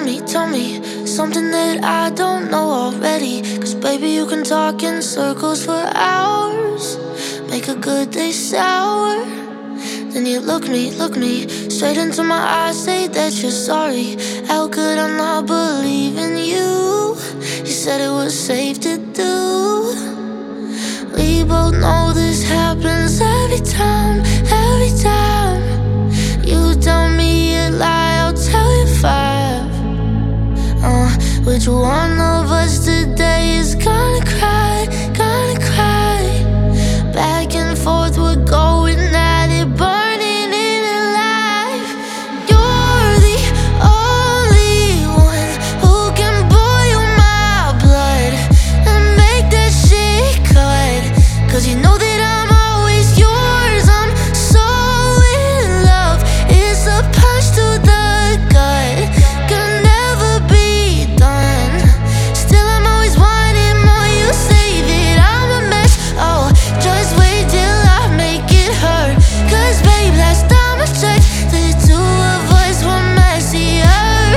tell me something that I don't know already. Cause baby, you can talk in circles for hours, make a good day sour. Then you look me straight into my eyes, say that you're sorry. How could I not believe in you? You said it was safe to do. We both know this happens every time, every time. You tell me a lie, I'll tell you five. Which one of us today is gonna cry, gonna cry? Back and forth, we're going at it, burning it alive. You're the only one who can boil my blood and make that shit cut. Cause you know that I'm always yours. I'm so in love. It's a punch to the gut, can never be done. Still I'm always wanting more. You say that I'm a mess. Oh, just wait till I make it hurt. Cause babe, last time I checked, the two of us were messier.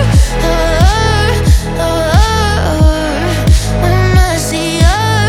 We're messier.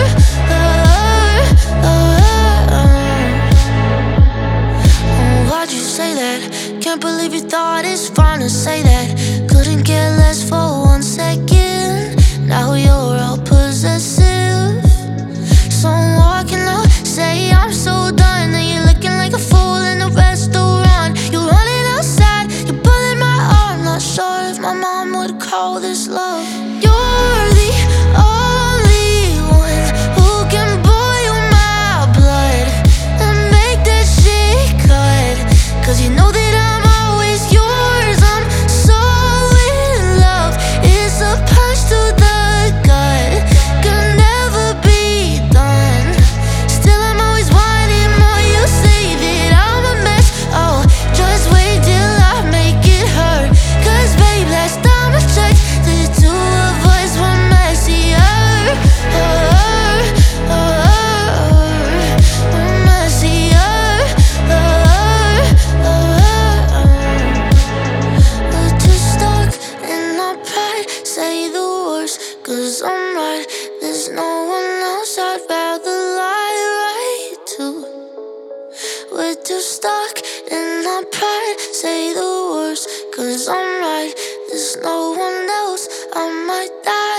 Why'd you say that? Can't believe you thought it's fine to say that. Couldn't care less for 1 second. Now you're all possessive. So I'm walking out, say I'm so done. And you're looking like a fool in a restaurant. You're running outside, you're pulling my arm. Not sure if my mom would call this love. You're the only one who can boil my blood and make that shit cut. Cause you know that I'm always yours. I'm so in love. It's a punch to the gut, can never be done. Still I'm always wanting more. You say that I'm a mess. Oh, just wait till I make it hurt. Cause babe, last time I checked, the two of us were messier. We're messier. We're too stuck in our pride, say the worst. Cause I'm right, there's no one else I'd rather lie right to. We're too stuck in our pride, say the worst. Cause I'm right, there's no one else I might die